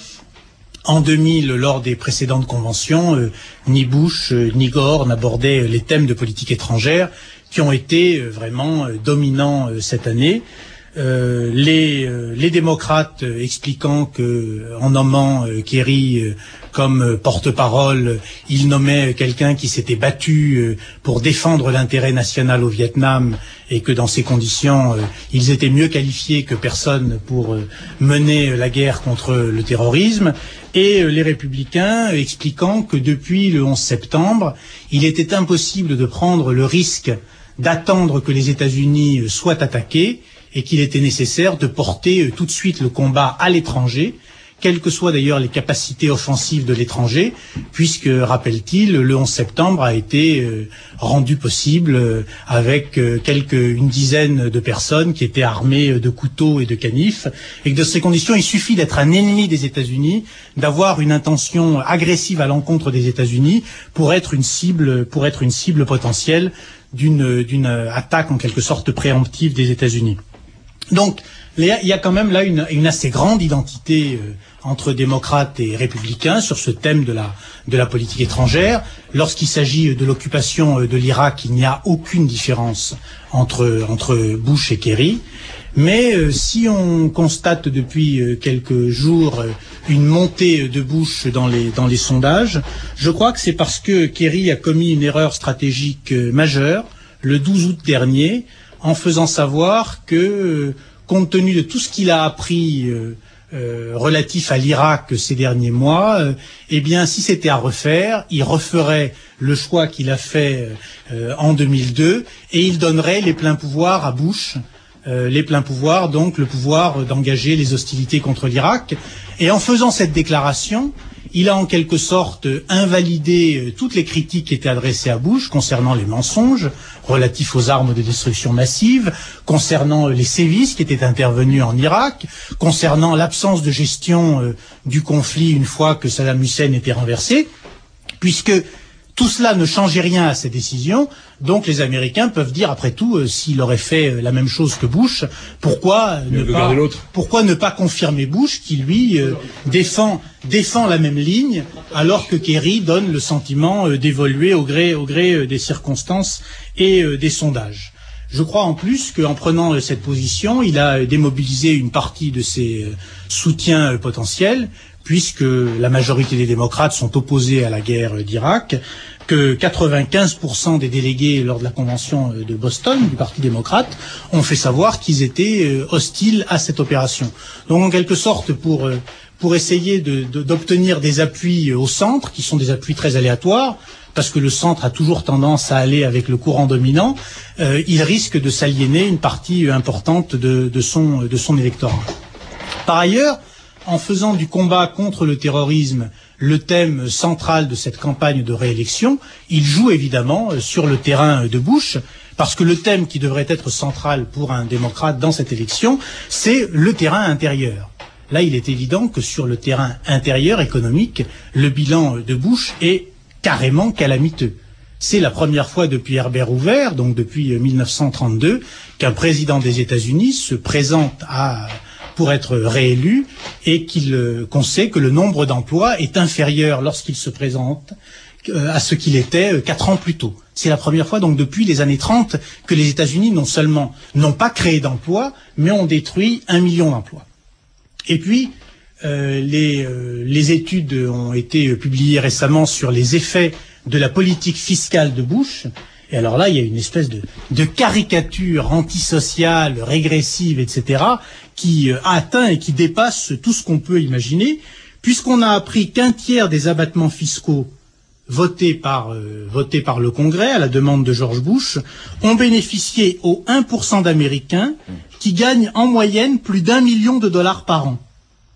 En deux mille, lors des précédentes conventions, euh, ni Bush euh, ni Gore n'abordaient euh, les thèmes de politique étrangère qui ont été euh, vraiment euh, dominants euh, cette année. Euh, les, euh, les démocrates euh, expliquant que, en nommant euh, Kerry euh, comme euh, porte-parole, euh, il nommait quelqu'un qui s'était battu euh, pour défendre l'intérêt national au Vietnam et que dans ces conditions, euh, ils étaient mieux qualifiés que personne pour euh, mener euh, la guerre contre le terrorisme. Et euh, les républicains euh, expliquant que depuis le onze septembre, il était impossible de prendre le risque d'attendre que les États-Unis euh, soient attaqués et qu'il était nécessaire de porter tout de suite le combat à l'étranger, quelles que soient d'ailleurs les capacités offensives de l'étranger, puisque, rappelle-t-il, le onze septembre a été euh, rendu possible euh, avec euh, quelques une dizaine de personnes qui étaient armées de couteaux et de canifs, et que dans ces conditions, il suffit d'être un ennemi des États-Unis, d'avoir une intention agressive à l'encontre des États-Unis pour être une cible, pour être une cible potentielle d'une d'une attaque en quelque sorte préemptive des États-Unis. Donc, il y a quand même là une, une assez grande identité euh, entre démocrates et républicains sur ce thème de la, de la politique étrangère. Lorsqu'il s'agit de l'occupation de l'Irak, il n'y a aucune différence entre, entre Bush et Kerry. Mais euh, si on constate depuis euh, quelques jours euh, une montée de Bush dans les, dans les sondages, je crois que c'est parce que Kerry a commis une erreur stratégique euh, majeure le douze août dernier, en faisant savoir que, euh, compte tenu de tout ce qu'il a appris euh, euh, relatif à l'Irak ces derniers mois, euh, eh bien, si c'était à refaire, il referait le choix qu'il a fait euh, en deux mille deux et il donnerait les pleins pouvoirs à Bush, euh, les pleins pouvoirs, donc le pouvoir d'engager les hostilités contre l'Irak. Et en faisant cette déclaration, il a en quelque sorte invalidé toutes les critiques qui étaient adressées à Bush concernant les mensonges relatifs aux armes de destruction massive, concernant les sévices qui étaient intervenus en Irak, concernant l'absence de gestion euh, du conflit une fois que Saddam Hussein était renversé, puisque tout cela ne changeait rien à ces décisions. Donc les Américains peuvent dire, après tout, euh, s'il aurait fait euh, la même chose que Bush, pourquoi ne pas, pourquoi ne pas confirmer Bush qui, lui, euh, défend, défend la même ligne, alors que Kerry donne le sentiment euh, d'évoluer au gré, au gré euh, des circonstances et euh, des sondages. Je crois en plus qu'en prenant euh, cette position, il a euh, démobilisé une partie de ses euh, soutiens euh, potentiels, puisque la majorité des démocrates sont opposés à la guerre d'Irak, que quatre-vingt-quinze pour cent des délégués lors de la convention de Boston du Parti démocrate ont fait savoir qu'ils étaient hostiles à cette opération. Donc en quelque sorte, pour, pour essayer de, de, d'obtenir des appuis au centre, qui sont des appuis très aléatoires, parce que le centre a toujours tendance à aller avec le courant dominant, euh, il risque de s'aliéner une partie importante de, de, son, de son électorat. Par ailleurs, en faisant du combat contre le terrorisme le thème central de cette campagne de réélection, il joue évidemment sur le terrain de Bush, parce que le thème qui devrait être central pour un démocrate dans cette élection, c'est le terrain intérieur. Là, il est évident que sur le terrain intérieur économique, le bilan de Bush est carrément calamiteux. C'est la première fois depuis Herbert Hoover, donc depuis mille neuf cent trente-deux, qu'un président des États-Unis se présente à pour être réélu et qu'il euh, qu'on sait que le nombre d'emplois est inférieur lorsqu'il se présente euh, à ce qu'il était euh, quatre ans plus tôt. C'est la première fois donc depuis les années trente que les États-Unis non seulement n'ont pas créé d'emplois, mais ont détruit un million d'emplois. Et puis euh, les, euh, les études ont été publiées récemment sur les effets de la politique fiscale de Bush. Et alors là, il y a une espèce de, de caricature antisociale, régressive, et cetera, qui euh, atteint et qui dépasse tout ce qu'on peut imaginer, puisqu'on a appris qu'un tiers des abattements fiscaux votés par, euh, votés par le Congrès, à la demande de George Bush, ont bénéficié aux un pour cent d'Américains qui gagnent en moyenne plus d'un million de dollars par an,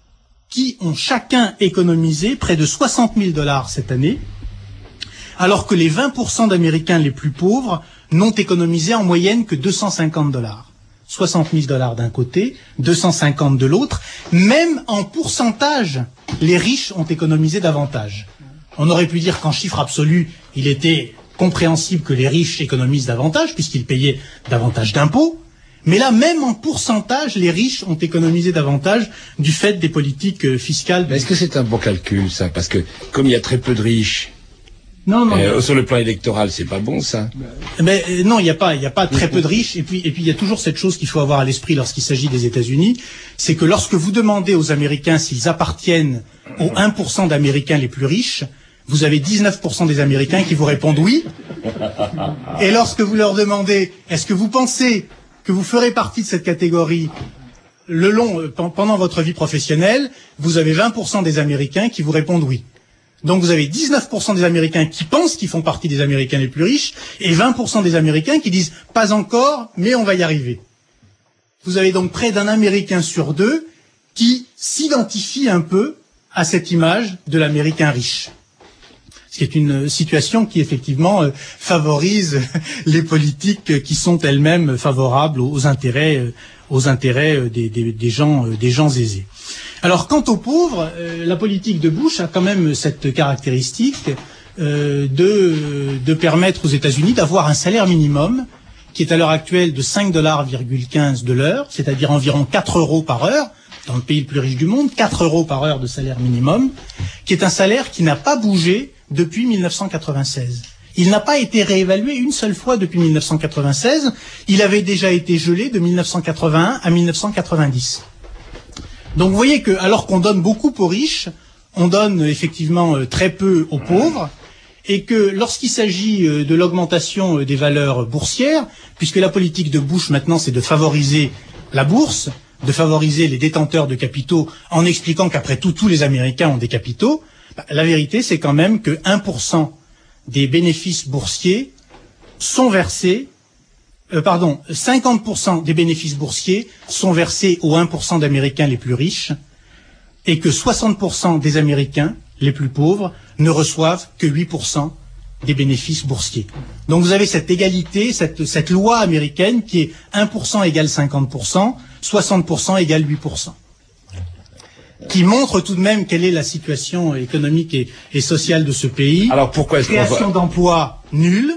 qui ont chacun économisé près de soixante mille dollars cette année, alors que les vingt pour cent d'Américains les plus pauvres n'ont économisé en moyenne que deux cent cinquante dollars. soixante mille dollars d'un côté, deux cent cinquante de l'autre. Même en pourcentage, les riches ont économisé davantage. On aurait pu dire qu'en chiffre absolu, il était compréhensible que les riches économisent davantage, puisqu'ils payaient davantage d'impôts. Mais là, même en pourcentage, les riches ont économisé davantage du fait des politiques fiscales. Est-ce que c'est un bon calcul, ça? Parce que, comme il y a très peu de riches, non, non, euh, non. sur le plan électoral, c'est pas bon, ça? Mais euh, non, il n'y a pas, il n'y a pas très peu de riches. Et puis, et puis, il y a toujours cette chose qu'il faut avoir à l'esprit lorsqu'il s'agit des États-Unis, c'est que lorsque vous demandez aux Américains s'ils appartiennent aux un pour cent d'Américains les plus riches, vous avez dix-neuf pour cent des Américains qui vous répondent oui. Et lorsque vous leur demandez, est-ce que vous pensez que vous ferez partie de cette catégorie le long, euh, pendant votre vie professionnelle, vous avez vingt pour cent des Américains qui vous répondent oui. Donc vous avez dix-neuf pour cent des Américains qui pensent qu'ils font partie des Américains les plus riches et vingt pour cent des Américains qui disent pas encore, mais on va y arriver. Vous avez donc près d'un Américain sur deux qui s'identifie un peu à cette image de l'Américain riche. Ce qui est une situation qui effectivement euh, favorise les politiques qui sont elles-mêmes favorables aux intérêts, euh, aux intérêts des, des, des gens, euh, des gens aisés. Alors, quant aux pauvres, euh, la politique de Bush a quand même cette caractéristique euh, de, de permettre aux États-Unis d'avoir un salaire minimum qui est à l'heure actuelle de cinq virgule quinze dollars de l'heure, c'est-à-dire environ quatre euros par heure, dans le pays le plus riche du monde, quatre euros par heure de salaire minimum, qui est un salaire qui n'a pas bougé depuis mille neuf cent quatre-vingt-seize. Il n'a pas été réévalué une seule fois depuis mille neuf cent quatre-vingt-seize. Il avait déjà été gelé de mille neuf cent quatre-vingt-un à mille neuf cent quatre-vingt-dix. Donc vous voyez que, alors qu'on donne beaucoup aux riches, on donne effectivement très peu aux pauvres, et que lorsqu'il s'agit de l'augmentation des valeurs boursières, puisque la politique de Bush maintenant c'est de favoriser la bourse, de favoriser les détenteurs de capitaux en expliquant qu'après tout, tous les Américains ont des capitaux, bah, la vérité c'est quand même que un pour cent des bénéfices boursiers sont versés Euh, pardon, cinquante pour cent des bénéfices boursiers sont versés aux un pour cent d'Américains les plus riches et que soixante pour cent des Américains les plus pauvres ne reçoivent que huit pour cent des bénéfices boursiers. Donc vous avez cette égalité, cette, cette loi américaine qui est un pour cent égale cinquante pour cent, soixante pour cent égale huit pour cent. Qui montre tout de même quelle est la situation économique et, et sociale de ce pays. Alors pourquoi est-ce qu'on Création voit... d'emplois nulle,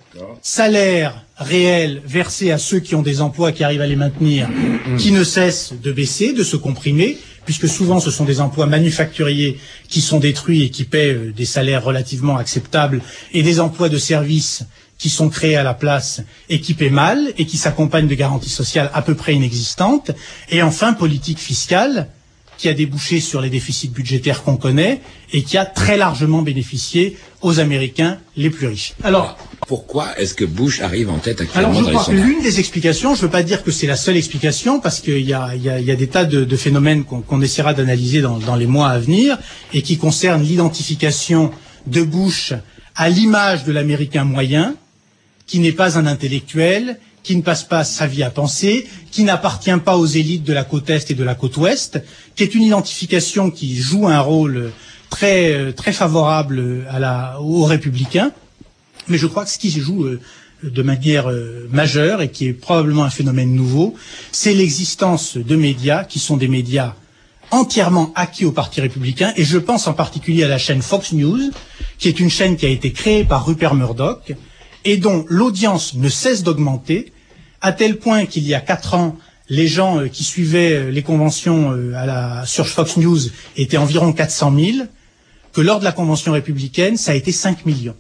salaire réel versé à ceux qui ont des emplois qui arrivent à les maintenir, qui ne cessent de baisser, de se comprimer, puisque souvent ce sont des emplois manufacturiers qui sont détruits et qui paient des salaires relativement acceptables, et des emplois de services qui sont créés à la place et qui paient mal, et qui s'accompagnent de garanties sociales à peu près inexistantes, et enfin politique fiscale, qui a débouché sur les déficits budgétaires qu'on connaît et qui a très largement bénéficié aux Américains les plus riches. Alors, pourquoi est-ce que Bush arrive en tête actuellement alors je dans crois que les sondages? l'une des explications, je ne veux pas dire que c'est la seule explication, parce qu'il y a, il y a, il y a des tas de, de phénomènes qu'on qu'on essaiera d'analyser dans, dans les mois à venir et qui concernent l'identification de Bush à l'image de l'Américain moyen, qui n'est pas un intellectuel, qui ne passe pas sa vie à penser, qui n'appartient pas aux élites de la côte Est et de la côte Ouest, qui est une identification qui joue un rôle très, très favorable à la, aux républicains. Mais je crois que ce qui se joue de manière majeure et qui est probablement un phénomène nouveau, c'est l'existence de médias qui sont des médias entièrement acquis au Parti républicain, et je pense en particulier à la chaîne Fox News, qui est une chaîne qui a été créée par Rupert Murdoch, et dont l'audience ne cesse d'augmenter, à tel point qu'il y a quatre ans, les gens euh, qui suivaient euh, les conventions euh, à la, sur Fox News étaient environ quatre cent mille, que lors de la convention républicaine, ça a été cinq millions.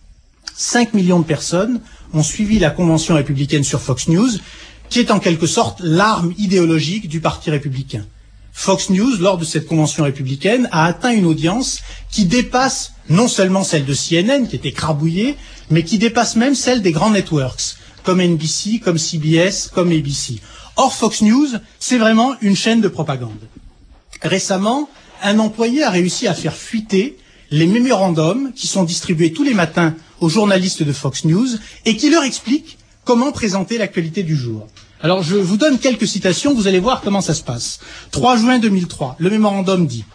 cinq millions de personnes ont suivi la convention républicaine sur Fox News, qui est en quelque sorte l'arme idéologique du Parti républicain. Fox News, lors de cette convention républicaine, a atteint une audience qui dépasse non seulement celle de C N N, qui était écrabouillée, mais qui dépasse même celle des grands networks, comme N B C, comme C B S, comme A B C. Or, Fox News, c'est vraiment une chaîne de propagande. Récemment, un employé a réussi à faire fuiter les mémorandums qui sont distribués tous les matins aux journalistes de Fox News et qui leur expliquent comment présenter l'actualité du jour. Alors, je vous donne quelques citations, vous allez voir comment ça se passe. trois juin deux mille trois, le mémorandum dit,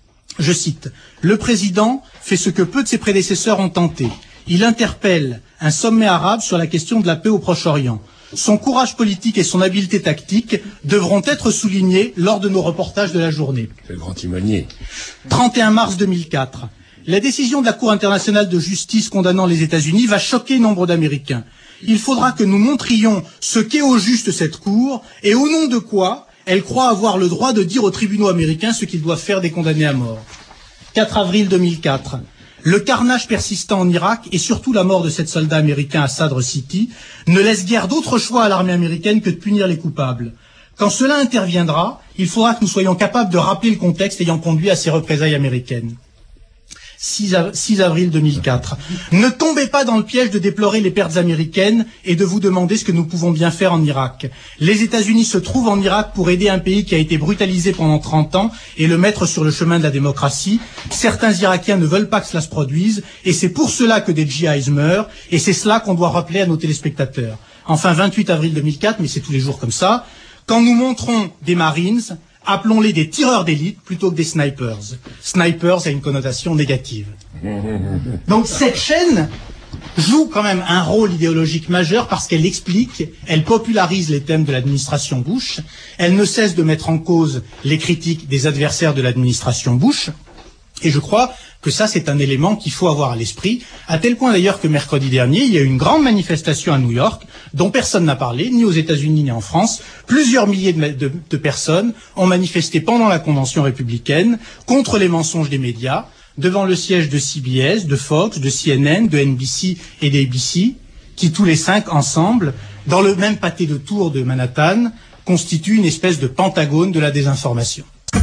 je cite, « Le président fait ce que peu de ses prédécesseurs ont tenté. Il interpelle un sommet arabe sur la question de la paix au Proche-Orient. son courage politique et son habileté tactique devront être soulignés lors de nos reportages de la journée. C'est le grand timonier. trente et un mars deux mille quatre. La décision de la Cour internationale de justice condamnant les États-Unis va choquer nombre d'Américains. Il faudra que nous montrions ce qu'est au juste cette Cour et au nom de quoi elle croit avoir le droit de dire aux tribunaux américains ce qu'ils doivent faire des condamnés à mort. quatre avril deux mille quatre. Le carnage persistant en Irak et surtout la mort de sept soldats américains à Sadr City ne laisse guère d'autre choix à l'armée américaine que de punir les coupables. Quand cela interviendra, il faudra que nous soyons capables de rappeler le contexte ayant conduit à ces représailles américaines. six avril deux mille quatre. Ne tombez pas dans le piège de déplorer les pertes américaines et de vous demander ce que nous pouvons bien faire en Irak. Les États-Unis se trouvent en Irak pour aider un pays qui a été brutalisé pendant trente ans et le mettre sur le chemin de la démocratie. Certains Irakiens ne veulent pas que cela se produise et c'est pour cela que des djihadistes meurent et c'est cela qu'on doit rappeler à nos téléspectateurs. Enfin, vingt-huit avril deux mille quatre, mais c'est tous les jours comme ça, quand nous montrons des Marines, appelons-les des tireurs d'élite plutôt que des snipers. Snipers a une connotation négative. Donc cette chaîne joue quand même un rôle idéologique majeur parce qu'elle explique, elle popularise les thèmes de l'administration Bush, elle ne cesse de mettre en cause les critiques des adversaires de l'administration Bush, et je crois que ça c'est un élément qu'il faut avoir à l'esprit, à tel point d'ailleurs que mercredi dernier, il y a eu une grande manifestation à New York, dont personne n'a parlé, ni aux États-Unis ni en France. Plusieurs milliers de, de, de personnes ont manifesté pendant la convention républicaine contre les mensonges des médias, devant le siège de C B S, de Fox, de C N N, de N B C et d'A B C, qui tous les cinq ensemble, dans le même pâté de tour de Manhattan, constituent une espèce de pentagone de la désinformation.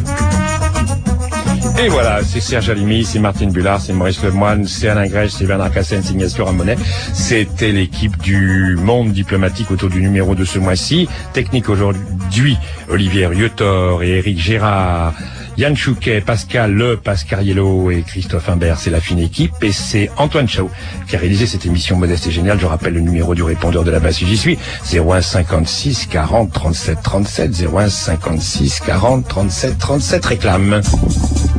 Et voilà, c'est Serge Alimi, c'est Martine Bullard, c'est Maurice Lemoine, c'est Alain Grèche, c'est Bernard Cassen, c'est Ignacio Ramonet. C'était l'équipe du Monde diplomatique autour du numéro de ce mois-ci. Technique aujourd'hui, Olivier Riotor et Éric Gérard, Yann Chouquet, Pascal Le, Pascariello et Christophe Imbert, c'est la fine équipe. Et c'est Antoine Chao qui a réalisé cette émission modeste et géniale. Je rappelle le numéro du répondeur de la base si j'y suis, zéro un cinquante-six quarante trente-sept trente-sept, zéro un cinquante-six quarante trente-sept trente-sept, réclame.